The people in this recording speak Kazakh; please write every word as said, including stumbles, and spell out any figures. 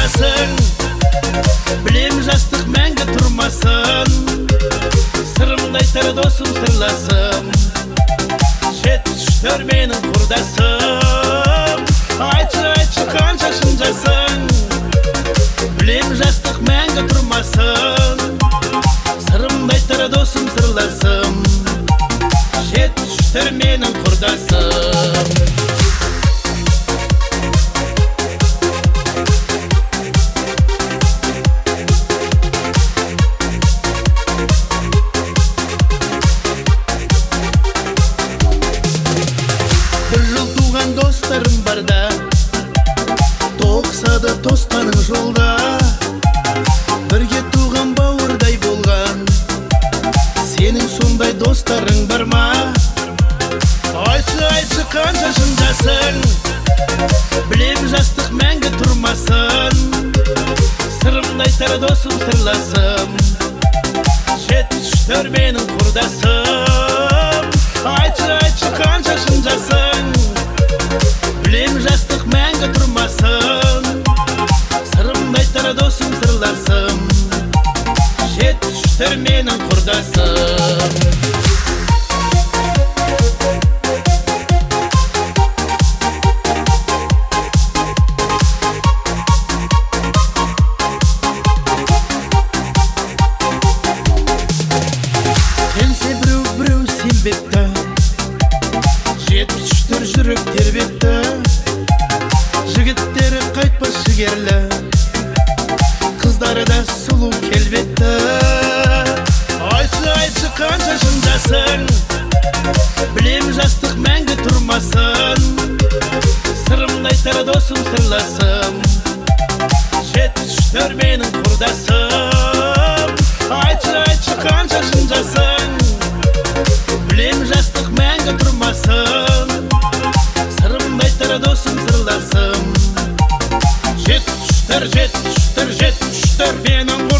қашындасың. Білем жастық мәңгі тұрмасын, сырымды айтар досым сырласым. Жетпіс үштер менің құрдасым, айтшы айтшы қанша шынжасың. Білем жастық мәңгі тұрмасын, сырымды айтар досым сырласым. Жетпіс үштер менің құрдасым. Бір жыл туған достарым барда, тоқсады тосқаның жолда. Бірге туған бауырдай болған, сенің сондай достарың бар ма? Айтшы айтшы қанша шынжасың. Білем жастық мәңгі тұрмасын, сырымды айтар досым сырласым. Жетпіс үштер менің құрдасым, айтшы айтшы қанша шынжасың. Білем жастық мәңгі тұрмасын, сырымды айтар досым сырласым. Жетпіс үштер менің құрдасым. Сенсе біреу біреу сенбепті, жетпіс үштер жүрек тербетті. Жігіттері қайтпас жігерлі, қыздары да сұлу келбетті. Айтшы айтшы қанша шынжасың. Білем жастық мәңгі тұрмасын, сырымды айтар досым сырласым. Жетпіс үштер менің құрдасым, айтшы айтшы қанша шынжасың. Білем жастық мәңгі тұрмасын, сырымды айтар досым сырласым. Жетпіс үштер, жетпіс үштер, жетпіс үштер менің